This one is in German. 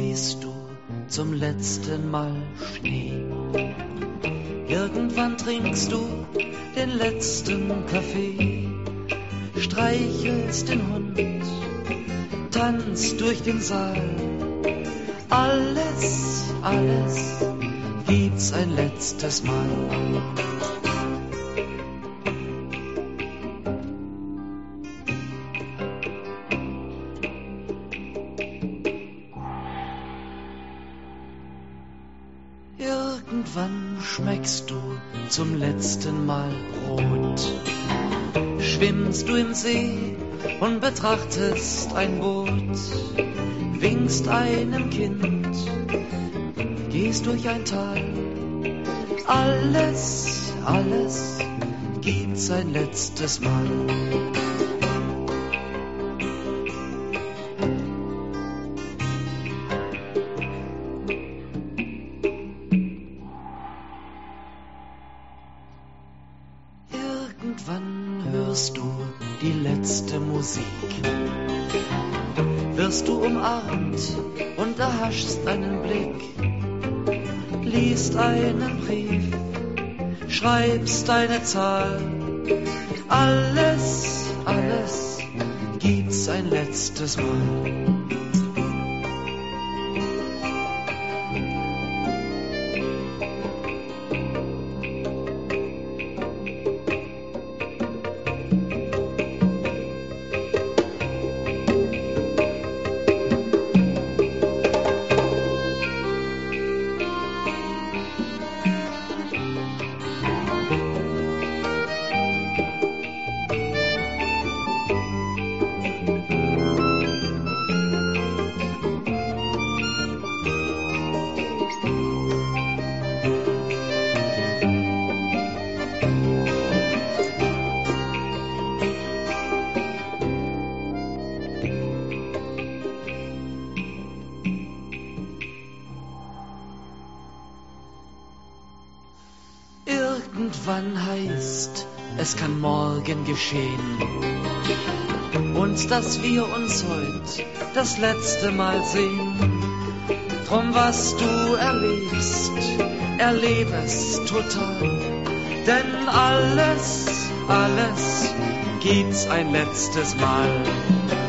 siehst du zum letzten Mal Schnee. Irgendwann trinkst du den letzten Kaffee, streichelst den Hund, tanzt durch den Saal. Alles, alles gibt's ein letztes Mal. Irgendwann schmeckst du zum letzten Mal Brot. Schwimmst du im See und betrachtest ein Boot. Winkst einem Kind, gehst durch ein Tal. Alles, alles gibt's ein letztes Mal. Irgendwann hörst du die letzte Musik, wirst du umarmt und erhaschst einen Blick, liest einen Brief, schreibst eine Zahl. Alles, alles gibt's ein letztes Mal. Irgendwann heißt, es kann morgen geschehen und dass wir uns heut das letzte Mal sehen. Drum was du erlebst, erlebe es total, denn alles, alles gibt's ein letztes Mal.